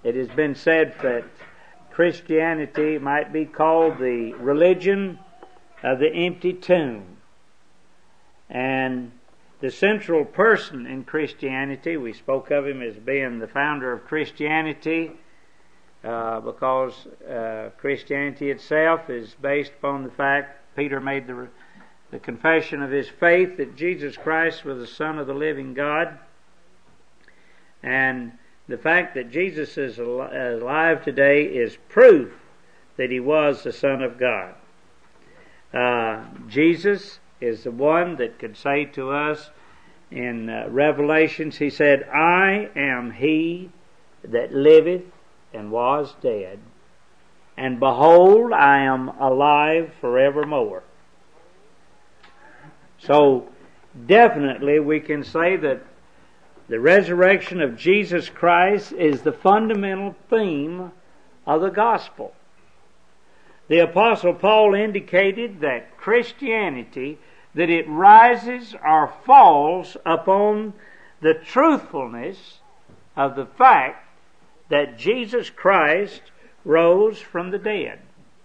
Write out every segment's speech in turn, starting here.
It has been said that Christianity might be called the religion of the empty tomb. And the central person in Christianity, we spoke of him as being the founder of Christianity, because Christianity itself is based upon the fact Peter made the confession of his faith that Jesus Christ was the Son of the living God. And the fact that Jesus is alive today is proof that he was the Son of God. Jesus is the one that could say to us in Revelations, he said, I am he that liveth and was dead, and behold, I am alive forevermore. So definitely we can say that the resurrection of Jesus Christ is the fundamental theme of the gospel. The Apostle Paul indicated that Christianity, that it rises or falls upon the truthfulness of the fact that Jesus Christ rose from the dead.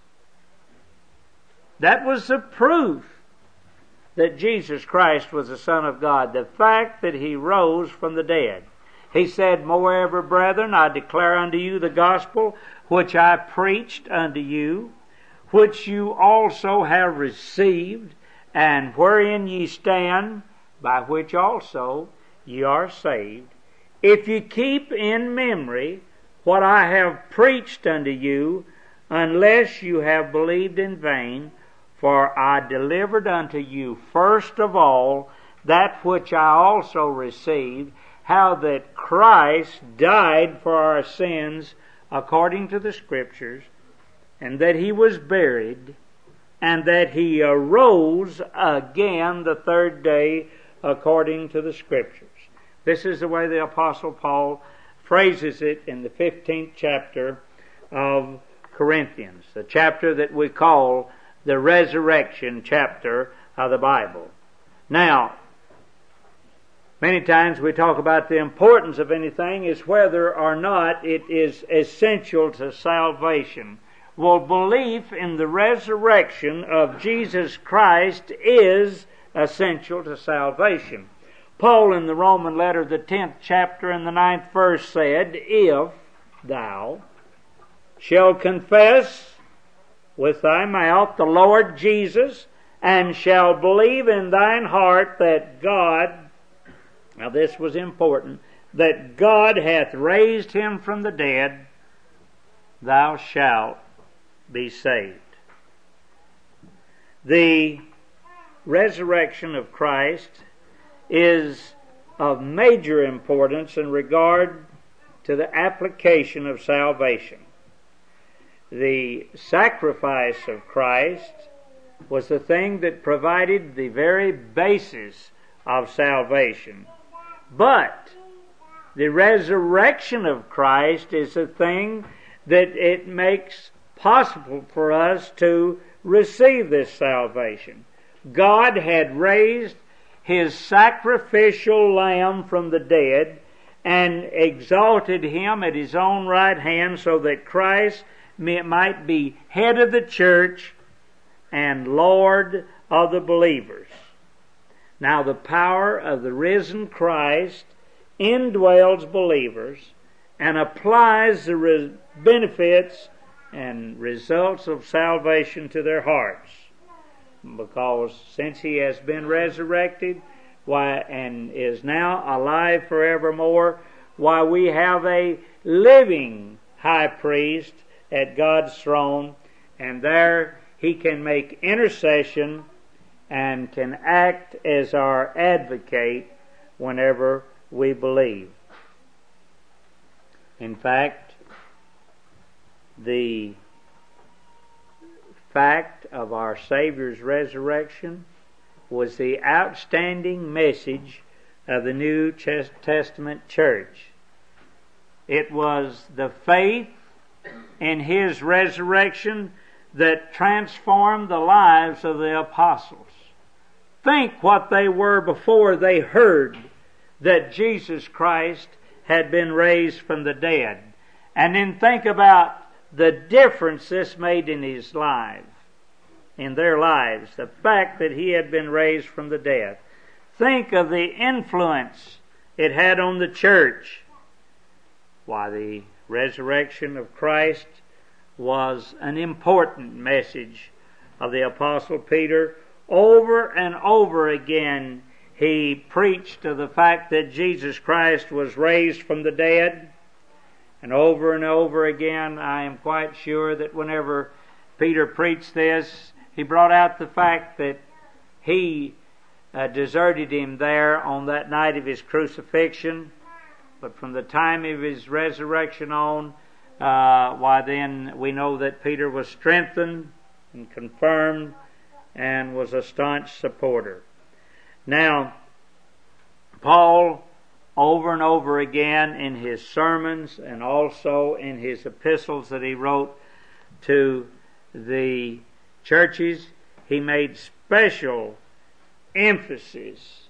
That was the proof that Jesus Christ was the Son of God, the fact that he rose from the dead. He said, moreover, brethren, I declare unto you the gospel which I preached unto you, which you also have received, and wherein ye stand, by which also ye are saved, if ye keep in memory what I have preached unto you, unless you have believed in vain. For I delivered unto you first of all that which I also received, how that Christ died for our sins according to the Scriptures, and that he was buried, and that he arose again the third day according to the Scriptures. This is the way the Apostle Paul phrases it in the 15th chapter of Corinthians, the chapter that we call the resurrection chapter of the Bible. Now, many times we talk about the importance of anything is whether or not it is essential to salvation. Well, belief in the resurrection of Jesus Christ is essential to salvation. Paul in the Roman letter, the 10th chapter and the 9th verse said, if thou shalt confess with thy mouth the Lord Jesus, and shall believe in thine heart that God, now this was important, that God hath raised him from the dead, thou shalt be saved. The resurrection of Christ is of major importance in regard to the application of salvation. The sacrifice of Christ was the thing that provided the very basis of salvation. But the resurrection of Christ is the thing that it makes possible for us to receive this salvation. God had raised his sacrificial lamb from the dead and exalted him at his own right hand so that Christ might be head of the church and Lord of the believers. Now the power of the risen Christ indwells believers and applies the benefits and results of salvation to their hearts. Because since he has been resurrected and is now alive forevermore, why we have a living high priest at God's throne, and there he can make intercession and can act as our advocate whenever we believe. In fact, the fact of our Savior's resurrection was the outstanding message of the New Testament church. It was the faith in his resurrection that transformed the lives of the apostles. Think what they were before they heard that Jesus Christ had been raised from the dead. And then think about the difference this made in his life, in their lives, the fact that he had been raised from the dead. Think of the influence it had on the church. Why, the resurrection of Christ was an important message of the Apostle Peter. Over and over again, he preached of the fact that Jesus Christ was raised from the dead. And over again, I am quite sure that whenever Peter preached this, he brought out the fact that he deserted him there on that night of his crucifixion. But from the time of his resurrection on, why then we know that Peter was strengthened and confirmed and was a staunch supporter. Now, Paul, over and over again in his sermons and also in his epistles that he wrote to the churches, he made special emphasis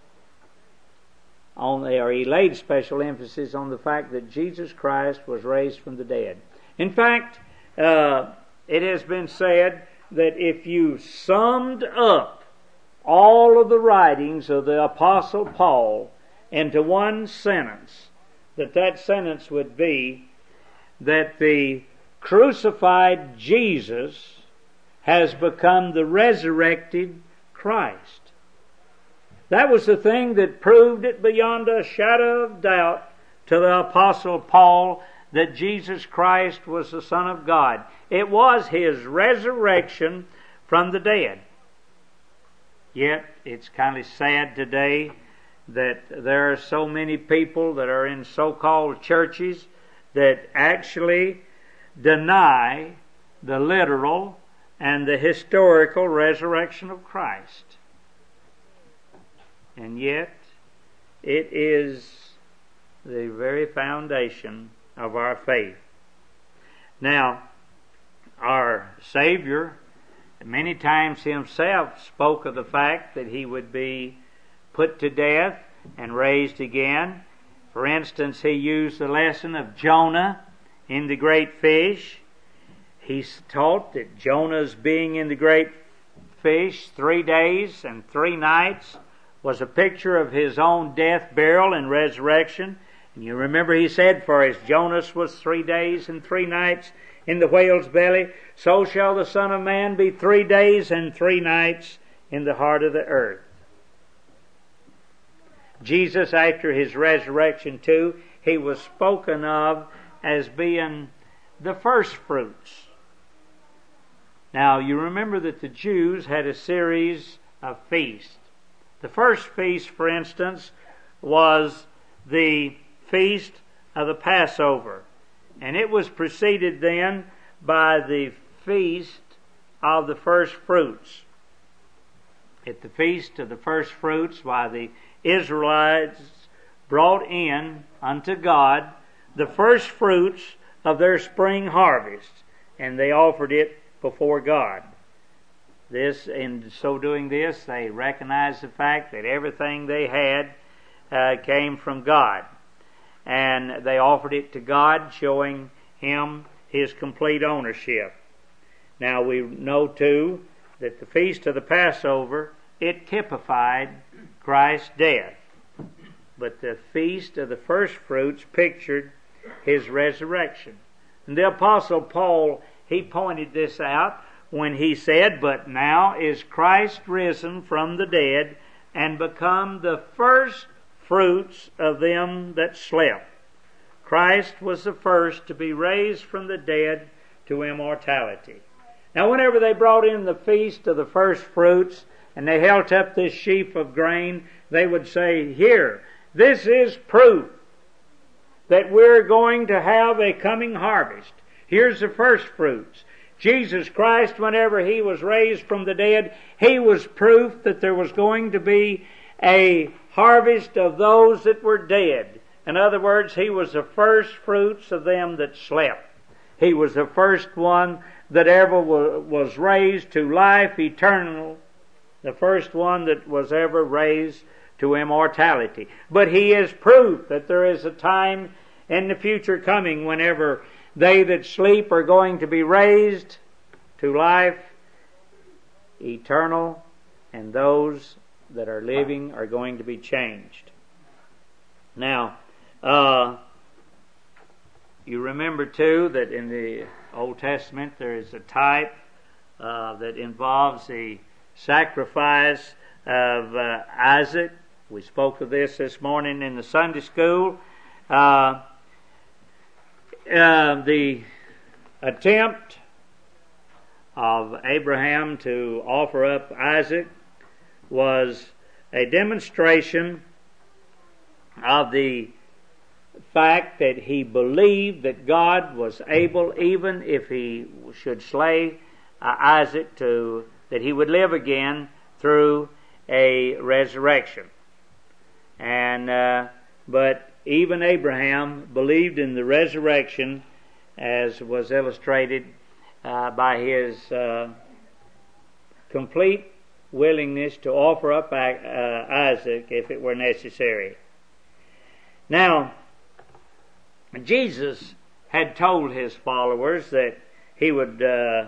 on, or he laid special emphasis on the fact that Jesus Christ was raised from the dead. In fact, it has been said that if you summed up all of the writings of the Apostle Paul into one sentence, that sentence would be that the crucified Jesus has become the resurrected Christ. That was the thing that proved it beyond a shadow of doubt to the Apostle Paul that Jesus Christ was the Son of God. It was His resurrection from the dead. Yet, it's kind of sad today that there are so many people that are in so-called churches that actually deny the literal and the historical resurrection of Christ. And yet, it is the very foundation of our faith. Now, our Savior, many times Himself spoke of the fact that He would be put to death and raised again. For instance, He used the lesson of Jonah in the great fish. He taught that Jonah's being in the great fish 3 days and 3 nights was a picture of his own death, burial, and resurrection. And you remember He said, for as Jonas was 3 days and 3 nights in the whale's belly, so shall the Son of Man be 3 days and 3 nights in the heart of the earth. Jesus, after His resurrection too, He was spoken of as being the first fruits. Now, you remember that the Jews had a series of feasts. The first feast, for instance, was the feast of the Passover. And it was preceded then by the feast of the first fruits. At the feast of the first fruits, why the Israelites brought in unto God the first fruits of their spring harvest, and they offered it before God. This, in so doing this, they recognized the fact that everything they had came from God. And they offered it to God, showing Him His complete ownership. Now we know too that the feast of the Passover, it typified Christ's death. But the feast of the first fruits pictured His resurrection. And the Apostle Paul, he pointed this out when he said, but now is Christ risen from the dead and become the first fruits of them that slept. Christ was the first to be raised from the dead to immortality. Now whenever they brought in the feast of the first fruits and they held up this sheaf of grain, they would say, here, this is proof that we're going to have a coming harvest. Here's the first fruits. Jesus Christ, whenever He was raised from the dead, He was proof that there was going to be a harvest of those that were dead. In other words, He was the first fruits of them that slept. He was the first one that ever was raised to life eternal, the first one that was ever raised to immortality. But He is proof that there is a time in the future coming whenever They that sleep are going to be raised to life eternal, and those that are living are going to be changed. Now, you remember too that in the Old Testament there is a type that involves the sacrifice of Isaac. We spoke of this morning in the Sunday school. The attempt of Abraham to offer up Isaac was a demonstration of the fact that he believed that God was able, even if he should slay Isaac, that he would live again through a resurrection. But even Abraham believed in the resurrection, as was illustrated by his complete willingness to offer up Isaac if it were necessary. Now, Jesus had told his followers that he would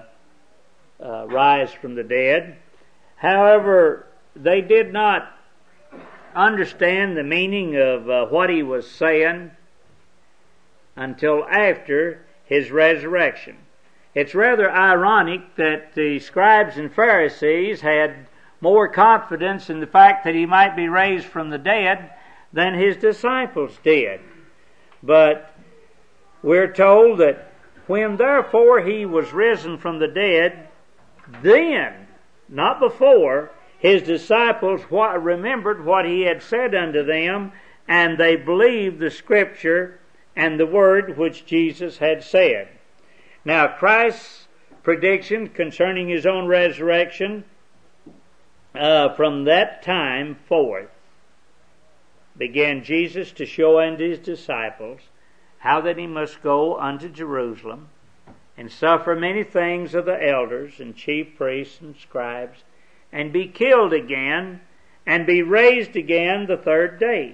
rise from the dead. However, they did not understand the meaning of what he was saying until after his resurrection. It's rather ironic that the scribes and Pharisees had more confidence in the fact that he might be raised from the dead than his disciples did. But we're told that when therefore he was risen from the dead, then, not before, his disciples remembered what he had said unto them, and they believed the Scripture and the word which Jesus had said. Now, Christ's prediction concerning his own resurrection from that time forth began Jesus to show unto his disciples how that he must go unto Jerusalem and suffer many things of the elders and chief priests and scribes, and be killed again, and be raised again the third day.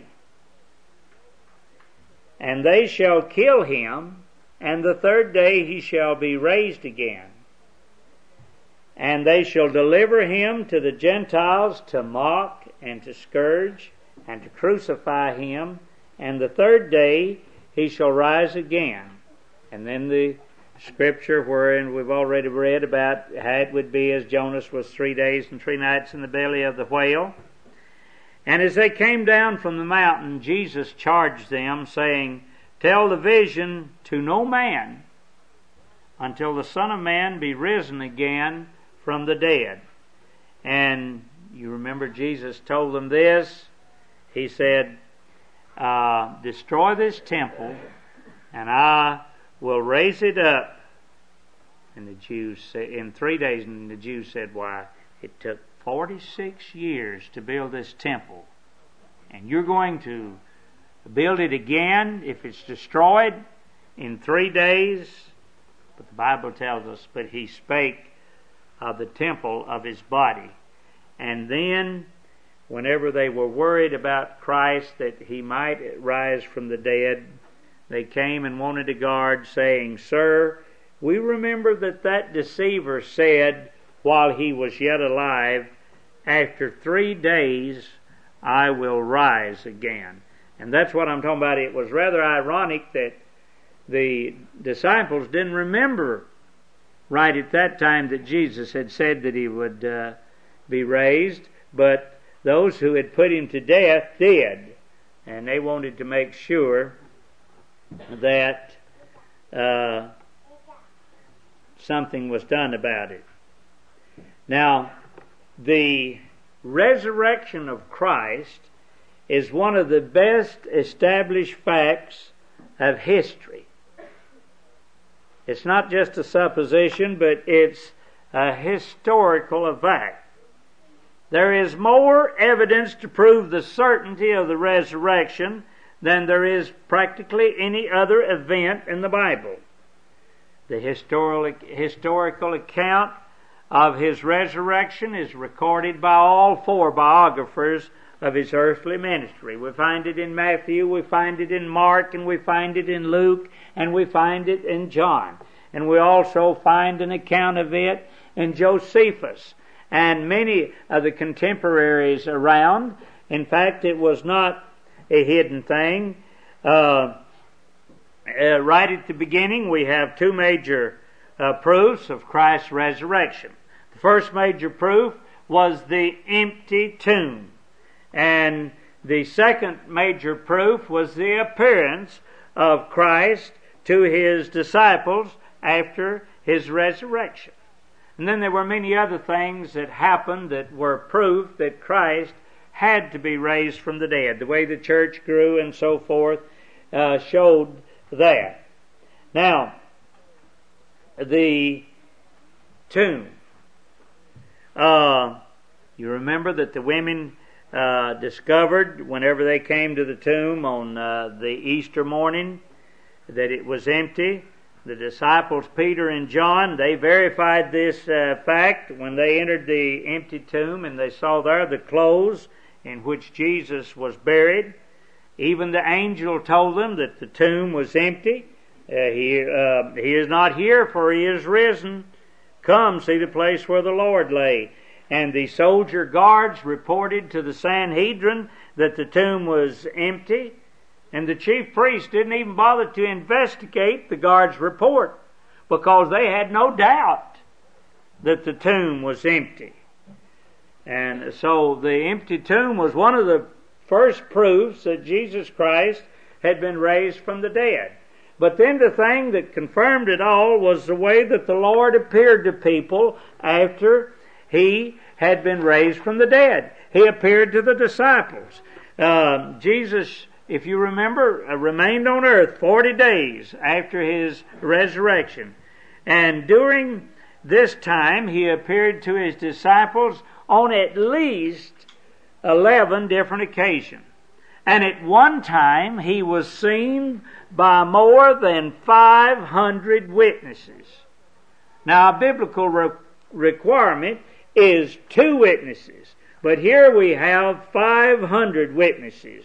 And they shall kill him, and the third day he shall be raised again. And they shall deliver him to the Gentiles to mock and to scourge and to crucify him, and the third day he shall rise again. And then the Scripture wherein we've already read about how it would be as Jonas was 3 days and 3 nights in the belly of the whale. And as they came down from the mountain, Jesus charged them, saying, Tell the vision to no man until the Son of Man be risen again from the dead. And you remember Jesus told them this. He said, Destroy this temple, and I will raise it up. And the Jews said, in 3 days, and the Jews said, Why, it took 46 years to build this temple, and you're going to build it again if it's destroyed in 3 days? But the Bible tells us, but he spake of the temple of his body. And then, whenever they were worried about Christ, that he might rise from the dead, they came and wanted a guard, saying, Sir, we remember that deceiver said, while he was yet alive, After 3 days I will rise again. And that's what I'm talking about. It was rather ironic that the disciples didn't remember right at that time that Jesus had said that he would be raised, but those who had put him to death did. And they wanted to make sure that something was done about it. Now, the resurrection of Christ is one of the best established facts of history. It's not just a supposition, but it's a historical fact. There is more evidence to prove the certainty of the resurrection than there is practically any other event in the Bible. The historical account of his resurrection is recorded by all 4 biographers of his earthly ministry. We find it in Matthew, we find it in Mark, and we find it in Luke, and we find it in John. And we also find an account of it in Josephus and many of the contemporaries around. In fact, it was not a hidden thing. Right at the beginning, we have two major proofs of Christ's resurrection. The first major proof was the empty tomb. And the second major proof was the appearance of Christ to his disciples after his resurrection. And then there were many other things that happened that were proof that Christ had to be raised from the dead. The way the church grew and so forth showed that. Now, the tomb. You remember that the women discovered whenever they came to the tomb on the Easter morning that it was empty. The disciples Peter and John, they verified this fact when they entered the empty tomb and they saw there the clothes in which Jesus was buried. Even the angel told them that the tomb was empty. He is not here, for he is risen. Come, see the place where the Lord lay. And the soldier guards reported to the Sanhedrin that the tomb was empty. And the chief priests didn't even bother to investigate the guards' report because they had no doubt that the tomb was empty. And so the empty tomb was one of the first proofs that Jesus Christ had been raised from the dead. But then the thing that confirmed it all was the way that the Lord appeared to people after he had been raised from the dead. He appeared to the disciples. Jesus, if you remember, remained on earth 40 days after his resurrection. And during this time, he appeared to his disciples on at least 11 different occasions. And at one time, he was seen by more than 500 witnesses. Now, a biblical requirement is 2 witnesses. But here we have 500 witnesses.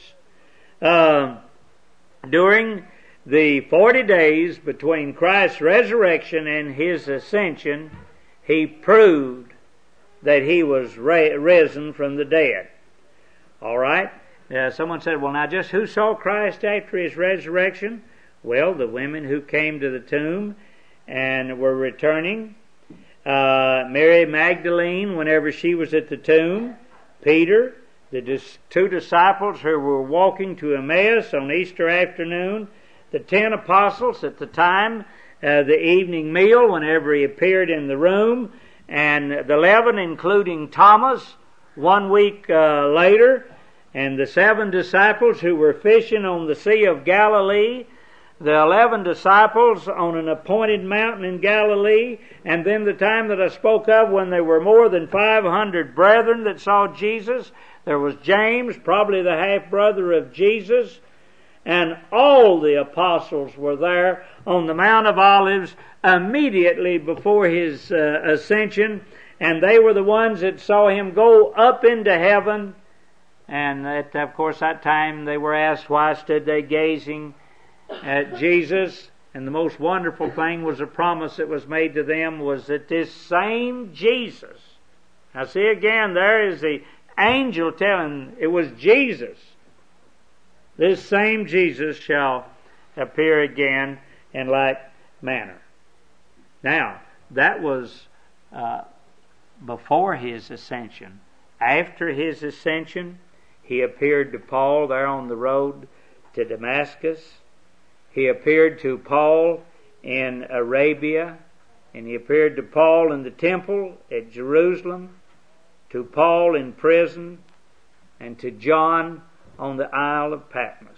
During the 40 days between Christ's resurrection and his ascension, he proved that he was risen from the dead. All right? Someone said, well, now just who saw Christ after his resurrection? Well, the women who came to the tomb and were returning. Mary Magdalene, whenever she was at the tomb. Peter, the 2 disciples who were walking to Emmaus on Easter afternoon. The 10 apostles at the time, the evening meal, whenever he appeared in the room. And the 11, including Thomas, 1 week later. And the 7 disciples who were fishing on the Sea of Galilee. The 11 disciples on an appointed mountain in Galilee. And then the time that I spoke of when there were more than 500 brethren that saw Jesus. There was James, probably the half-brother of Jesus. And all the apostles were there on the Mount of Olives immediately before his ascension. And they were the ones that saw him go up into heaven. And at, of course, that time they were asked why stood they gazing at Jesus. And the most wonderful thing was a promise that was made to them was that this same Jesus. Now see again, there is the angel telling it was Jesus. This same Jesus shall appear again in like manner. Now, that was before his ascension. After his ascension, he appeared to Paul there on the road to Damascus. He appeared to Paul in Arabia, and he appeared to Paul in the temple at Jerusalem, to Paul in prison, and to John on the Isle of Patmos.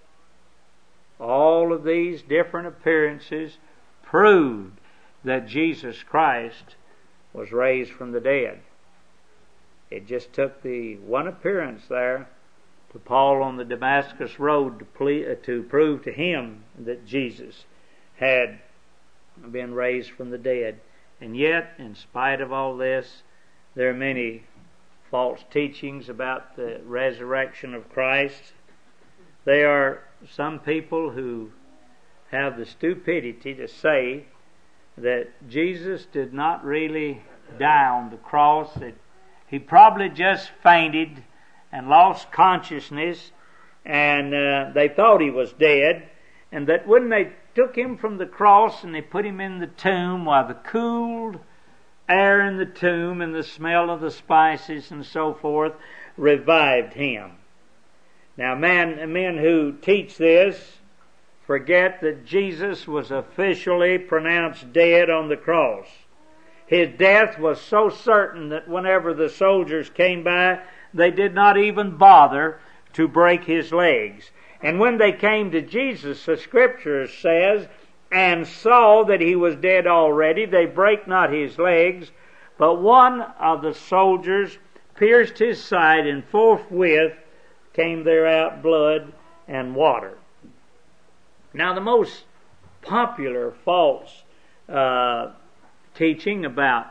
All of these different appearances proved that Jesus Christ was raised from the dead. It just took the one appearance there to Paul on the Damascus road to prove to him that Jesus had been raised from the dead. And yet, in spite of all this, there are many false teachings about the resurrection of Christ. There are some people who have the stupidity to say that Jesus did not really die on the cross, that he probably just fainted and lost consciousness, and they thought he was dead, and that when they took him from the cross and they put him in the tomb, while the cool air in the tomb and the smell of the spices and so forth revived him. Now, men who teach this forget that Jesus was officially pronounced dead on the cross. His death was so certain that whenever the soldiers came by, they did not even bother to break his legs. And when they came to Jesus, the Scripture says, and saw that he was dead already, they brake not his legs, but one of the soldiers pierced his side, and forthwith came there out blood and water. Now, the most popular false teaching about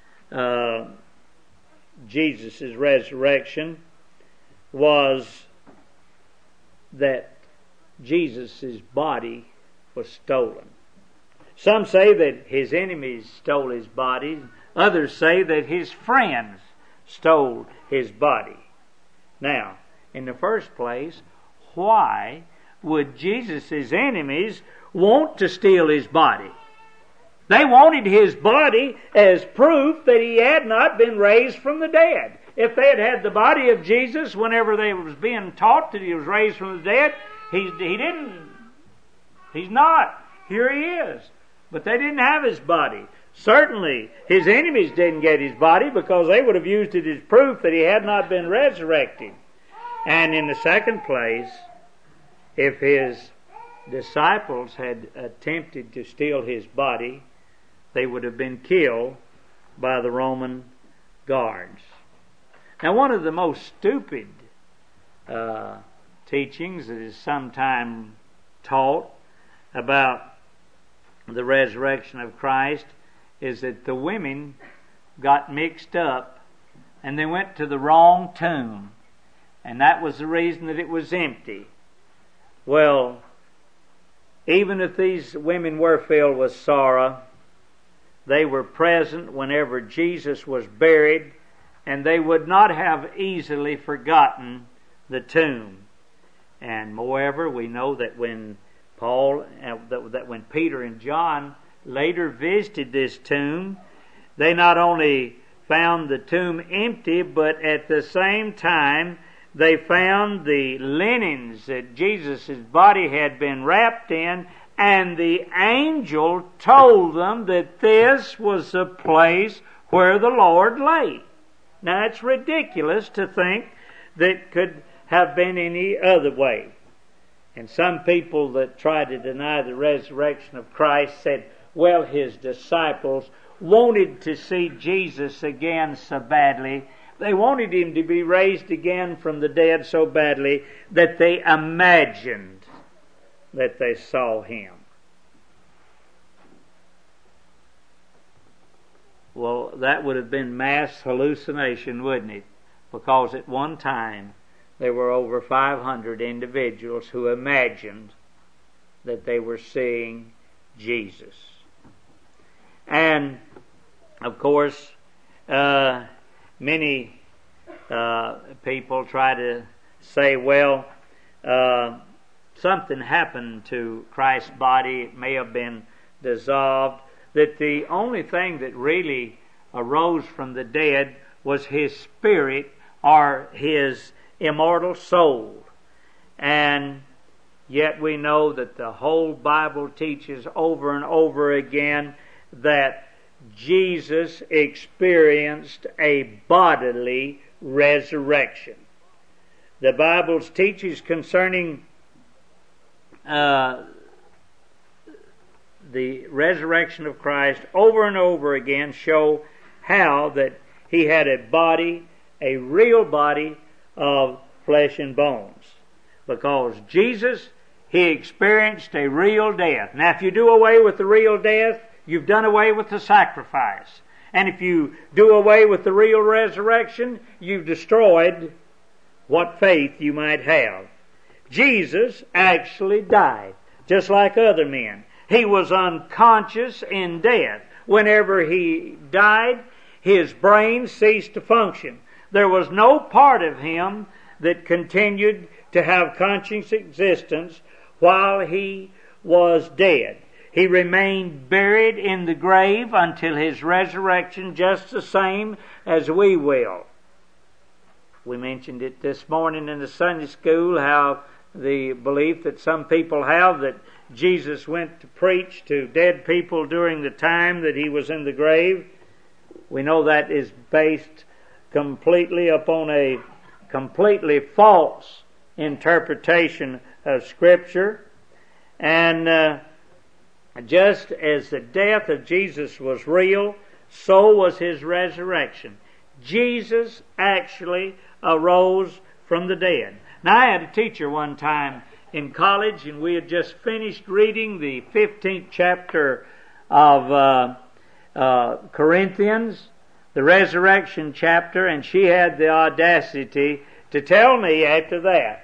Jesus' resurrection was that Jesus' body was stolen. Some say that his enemies stole his body. Others say that his friends stole his body. Now, in the first place, why would Jesus' enemies want to steal his body? They wanted his body as proof that he had not been raised from the dead. If they had had the body of Jesus whenever they was being taught that he was raised from the dead, he didn't. He's not. Here he is. But they didn't have his body. Certainly, his enemies didn't get his body because they would have used it as proof that he had not been resurrected. And in the second place, if his disciples had attempted to steal his body, they would have been killed by the Roman guards. Now, one of the most stupid teachings that is sometimes taught about the resurrection of Christ is that the women got mixed up and they went to the wrong tomb, and that was the reason that it was empty. Well, even if these women were filled with sorrow, they were present whenever Jesus was buried, and they would not have easily forgotten the tomb. And moreover, we know that when when Peter and John later visited this tomb, they not only found the tomb empty, but at the same time they found the linens that Jesus' body had been wrapped in, and the angel told them that this was the place where the Lord lay. Now, it's ridiculous to think that could have been any other way. And some people that try to deny the resurrection of Christ said, well, his disciples wanted to see Jesus again so badly. They wanted him to be raised again from the dead so badly that they imagined that they saw him. Well, that would have been mass hallucination, wouldn't it? Because at one time there were over 500 individuals who imagined that they were seeing Jesus. And, of course, many people try to say, well, something happened to Christ's body. It may have been dissolved. That the only thing that really arose from the dead was his spirit or his immortal soul. And yet we know that the whole Bible teaches over and over again that Jesus experienced a bodily resurrection. The Bible teaches concerning the resurrection of Christ over and over again show how that he had a body, a real body of flesh and bones. Because Jesus, he experienced a real death. Now, if you do away with the real death, you've done away with the sacrifice. And if you do away with the real resurrection, you've destroyed what faith you might have. Jesus actually died, just like other men. He was unconscious in death. Whenever he died, his brain ceased to function. There was no part of him that continued to have conscious existence while he was dead. He remained buried in the grave until his resurrection, just the same as we will. We mentioned it this morning in the Sunday school, how the belief that some people have that Jesus went to preach to dead people during the time that he was in the grave. We know that is based completely upon a completely false interpretation of Scripture. And just as the death of Jesus was real, so was his resurrection. Jesus actually arose from the dead. Now, I had a teacher one time in college, and we had just finished reading the 15th chapter of Corinthians, the resurrection chapter, and she had the audacity to tell me after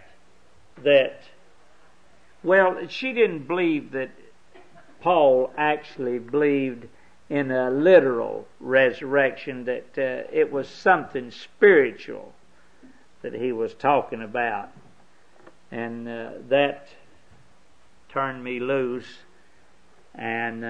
that, well, she didn't believe that Paul actually believed in a literal resurrection, that it was something spiritual that he was talking about. And that turned me loose, and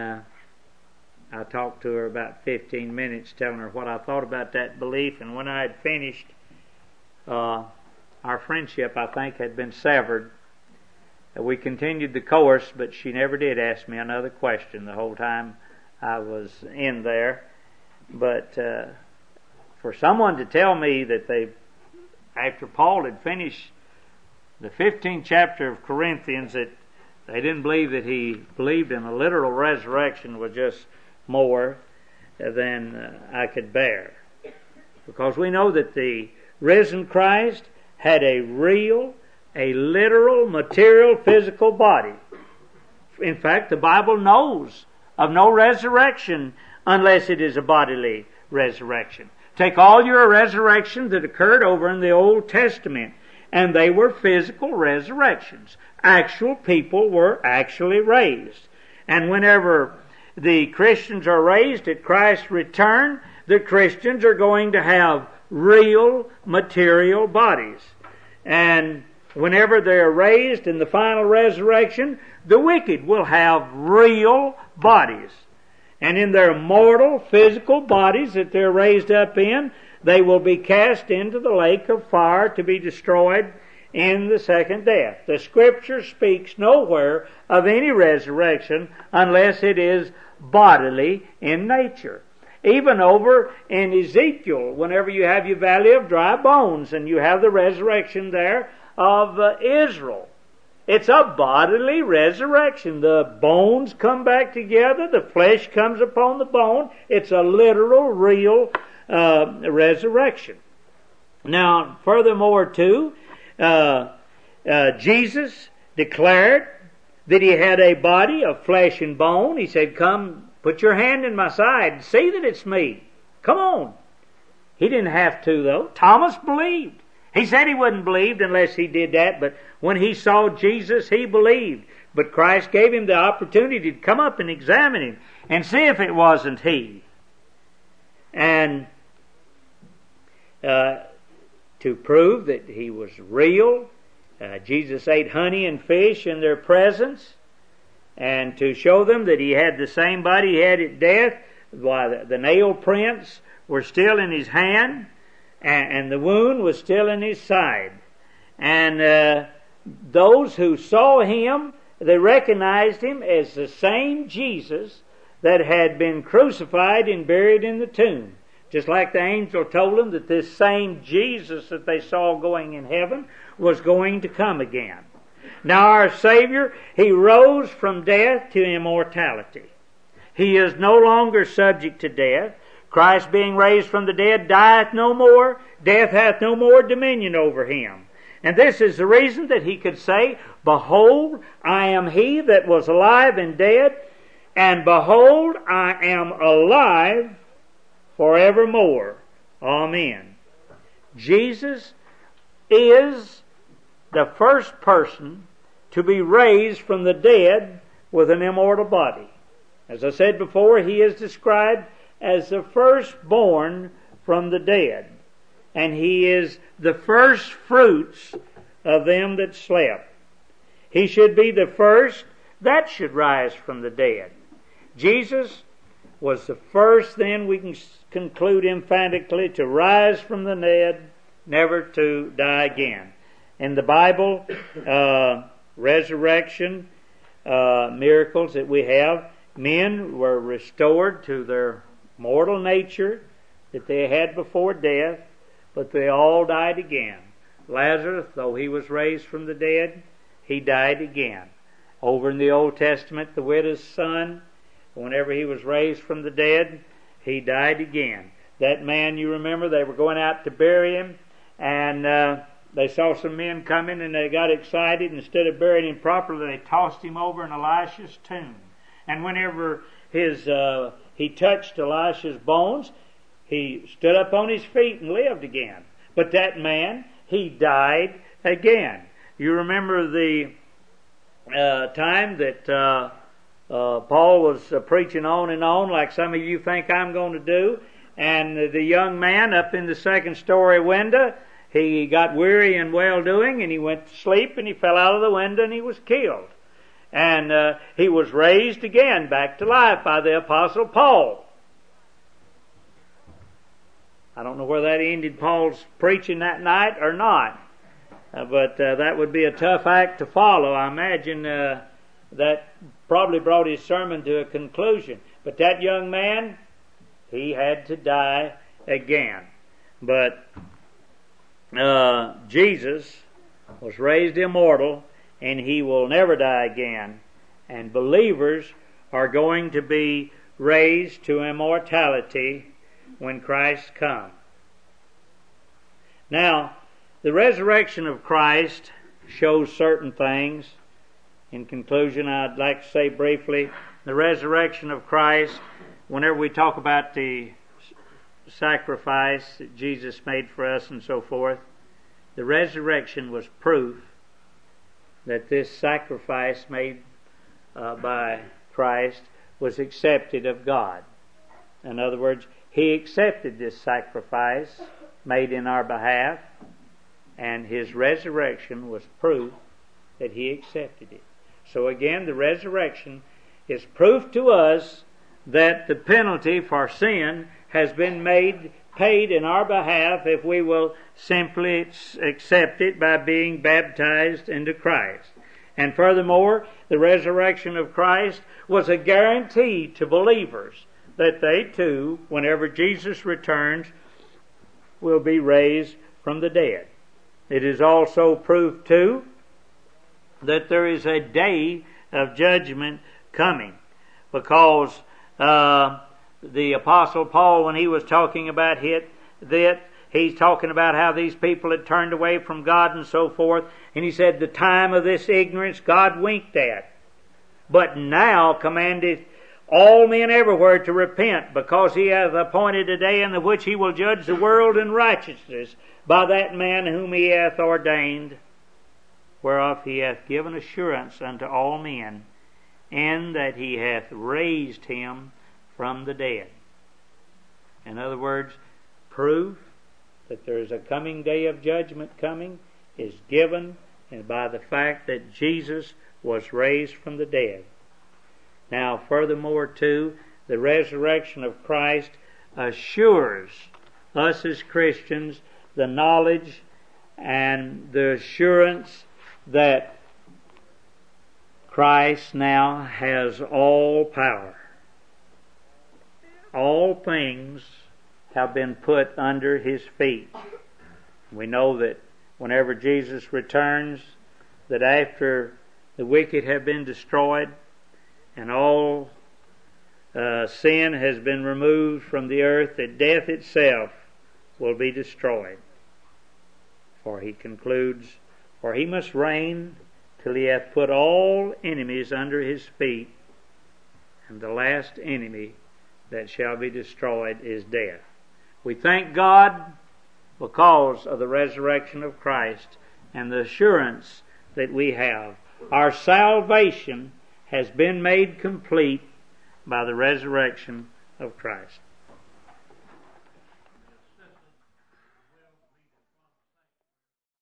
I talked to her about 15 minutes telling her what I thought about that belief, and when I had finished, our friendship, I think, had been severed. We continued the course, but she never did ask me another question the whole time I was in there. But for someone to tell me that after Paul had finished the 15th chapter of Corinthians, that they didn't believe that he believed in a literal resurrection was just more than I could bear. Because we know that the risen Christ had a real, a literal, material, physical body. In fact, the Bible knows of no resurrection unless it is a bodily resurrection. Take all your resurrections that occurred over in the Old Testament, and they were physical resurrections. Actual people were actually raised. And whenever the Christians are raised at Christ's return, the Christians are going to have real material bodies. And whenever they are raised in the final resurrection, the wicked will have real bodies. And in their mortal physical bodies that they're raised up in, they will be cast into the lake of fire to be destroyed in the second death. The Scripture speaks nowhere of any resurrection unless it is bodily in nature. Even over in Ezekiel, whenever you have your valley of dry bones and you have the resurrection there of Israel, it's a bodily resurrection. The bones come back together, the flesh comes upon the bone. It's a literal, real resurrection. Now, furthermore too, Jesus declared that he had a body of flesh and bone. He said, "Come, put your hand in my side, see that it's me. Come on." He didn't have to, though. Thomas believed. He said he wouldn't believe unless he did that, but when he saw Jesus, he believed. But Christ gave him the opportunity to come up and examine him and see if it wasn't he. And to prove that he was real, Jesus ate honey and fish in their presence, and to show them that he had the same body he had at death. Why, the nail prints were still in his hand, and the wound was still in his side. And those who saw him, they recognized him as the same Jesus that had been crucified and buried in the tomb. Just like the angel told them that this same Jesus that they saw going in heaven was going to come again. Now our Savior, he rose from death to immortality. He is no longer subject to death. Christ being raised from the dead dieth no more. Death hath no more dominion over him. And this is the reason that he could say, "Behold, I am he that was alive and dead, and behold, I am alive forevermore. Amen. Jesus is the first person to be raised from the dead with an immortal body. As I said before, he is described as the firstborn from the dead, and he is the first fruits of them that slept. He should be the first that should rise from the dead. Jesus was the first, then we can conclude emphatically, to rise from the dead, never to die again. In the Bible, resurrection miracles that we have, men were restored to their mortal nature that they had before death, but they all died again. Lazarus, though he was raised from the dead, he died again. Over in the Old Testament, the widow's son, whenever he was raised from the dead, he died again. That man, you remember, they were going out to bury him, and they saw some men coming, and they got excited. Instead of burying him properly, they tossed him over in Elisha's tomb. And whenever he touched Elisha's bones, he stood up on his feet and lived again. But that man, he died again. You remember the time that Paul was preaching on and on, like some of you think I'm going to do, and the young man up in the second story window, he got weary in well-doing, and he went to sleep, and he fell out of the window, and he was killed. And he was raised again back to life by the Apostle Paul. I don't know whether that ended Paul's preaching that night or not, but that would be a tough act to follow. I imagine that probably brought his sermon to a conclusion. But that young man, he had to die again. But Jesus was raised immortal, and he will never die again. And believers are going to be raised to immortality when Christ comes. Now, the resurrection of Christ shows certain things. In conclusion, I'd like to say briefly, the resurrection of Christ, whenever we talk about the sacrifice that Jesus made for us and so forth, the resurrection was proof that this sacrifice made by Christ was accepted of God. In other words, He accepted this sacrifice made in our behalf, and His resurrection was proof that He accepted it. So again, the resurrection is proof to us that the penalty for sin has been paid in our behalf if we will simply accept it by being baptized into Christ. And furthermore, the resurrection of Christ was a guarantee to believers that they too, whenever Jesus returns, will be raised from the dead. It is also proof too that there is a day of judgment coming, because the Apostle Paul, when he was talking about he's talking about how these people had turned away from God and so forth, and he said, the time of this ignorance God winked at, but now commandeth all men everywhere to repent, because He hath appointed a day in the which He will judge the world in righteousness by that man whom He hath ordained, whereof He hath given assurance unto all men, in that He hath raised Him from the dead. In other words, proof that there is a coming day of judgment coming is given by the fact that Jesus was raised from the dead. Now, furthermore, too, the resurrection of Christ assures us as Christians the knowledge and the assurance that Christ now has all power. All things have been put under His feet. We know that whenever Jesus returns, that after the wicked have been destroyed and all sin has been removed from the earth, that death itself will be destroyed. For He concludes, for He must reign till He hath put all enemies under His feet, and the last enemy that shall be destroyed is death. We thank God because of the resurrection of Christ and the assurance that we have. Our salvation has been made complete by the resurrection of Christ.